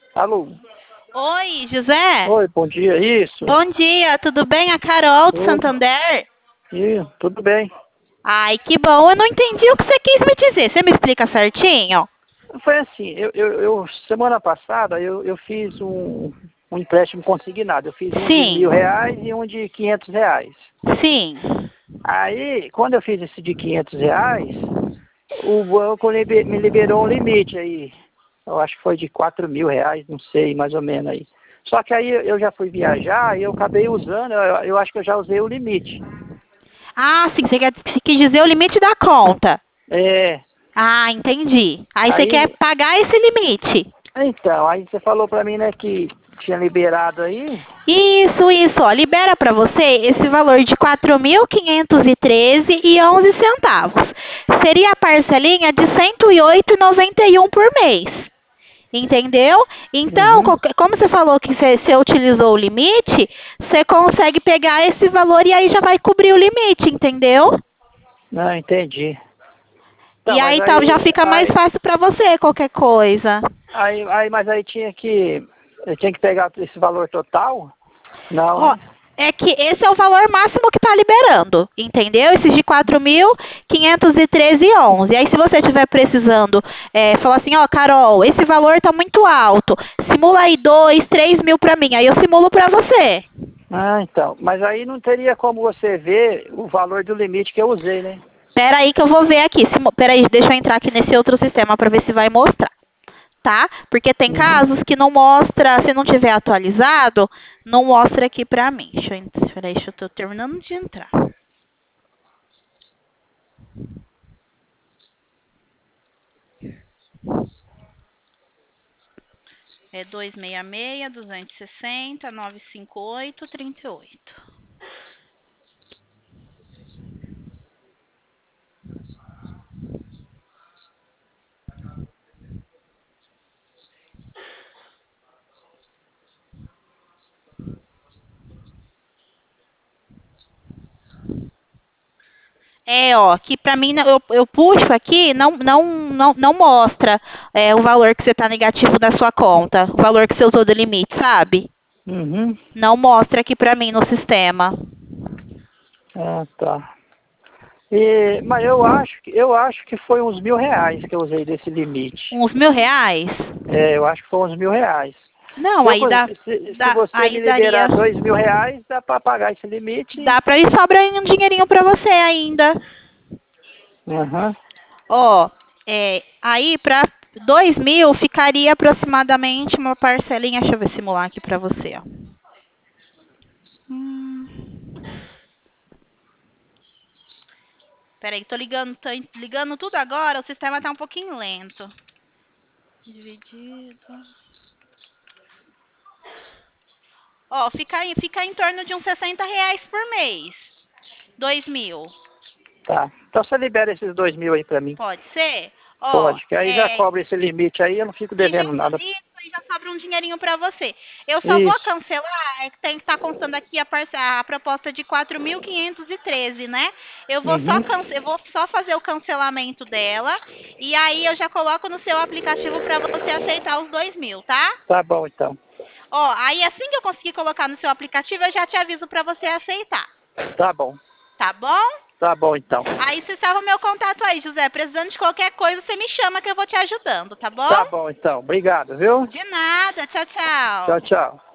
Alô? Oi, José? Oi, bom dia. Isso? Bom dia, tudo bem? A Carol do Tudo. Santander? Tudo bem. Ai, que bom, eu não entendi o que você quis me dizer. Você me explica certinho? Foi assim, semana passada eu fiz um empréstimo consignado. Eu fiz um de Sim, R$ 1.000 e um de R$ 500. sim. Aí, quando eu fiz esse de R$ 500, o banco me liberou um limite aí. Eu acho que foi de R$ 4.000, não sei, mais ou menos aí. Só que aí eu já fui viajar e eu acabei usando, eu acho que eu já usei o limite. Ah, sim, você quis dizer o limite da conta. É, Ah, entendi. Aí você quer aí, pagar esse limite. então, aí você falou pra mim, né, que tinha liberado aí. Isso, ó, libera para você esse valor de 4.513,11 centavos. Seria a parcelinha de 108,91 por mês. Entendeu? Então, Uhum. como você falou que você utilizou o limite, você consegue pegar esse valor e aí já vai cobrir o limite, entendeu? Não, entendi. E Então, mas aí tá, já fica mais fácil para você qualquer coisa. mas aí eu tinha que pegar esse valor total? Não, Ó, né? é que esse é o valor máximo que está liberando, entendeu? Esses de 4.513,11. Aí se você estiver precisando, falar assim, ó, Carol, esse valor está muito alto, simula aí 2, 3 mil para mim, aí eu simulo para você. Ah, então, mas aí não teria como você ver o valor do limite que eu usei, né? Pera aí que eu vou ver aqui. Pera aí, deixa eu entrar aqui nesse outro sistema para ver se vai mostrar, tá? Porque tem Uhum. casos que não mostra, se não tiver atualizado, não mostra aqui pra mim. Pera aí, eu tô terminando de entrar. É 266, 260, 958, 38. Ó, aqui pra mim, eu puxo aqui, não mostra o valor que você tá negativo da sua conta, o valor que você usou do limite, sabe? Uhum. Não mostra aqui pra mim no sistema. Ah, tá. Mas eu acho que foi uns R$ 1.000 que eu usei desse limite. Uns R$ 1.000? É, eu acho que foi uns R$ 1.000. Não, aí Se você aí me daria, liberar R$ 2.000, dá para pagar esse limite. dá pra ir sobrar um dinheirinho pra você ainda. Aham. Ó, aí pra 2 mil ficaria aproximadamente uma parcelinha, deixa eu ver simular aqui pra você, ó. Hum, Peraí, tô ligando tudo agora, o sistema tá um pouquinho lento. Dividido. Ó, fica em torno de uns R$ 60 por mês. 2 mil. Tá. Então você libera esses 2.000 aí para mim. Pode ser? Ó, Pode, que aí já cobra esse limite aí, eu não fico devendo nada. isso aí já sobra um dinheirinho pra você. Eu só vou Isso. cancelar, é que tem que estar constando aqui a proposta de 4.513, né? Uhum. Eu vou só fazer o cancelamento dela e aí eu já coloco no seu aplicativo para você aceitar os 2 mil, tá? Tá bom, então. Ó, aí assim que eu conseguir colocar no seu aplicativo, eu já te aviso para você aceitar, Tá bom. tá bom? Tá bom, então. Aí você salva o meu contato aí, José. Precisando de qualquer coisa, você me chama que eu vou te ajudando, tá bom? Tá bom, então. Obrigado, viu? De nada. Tchau, Tchau, tchau. tchau.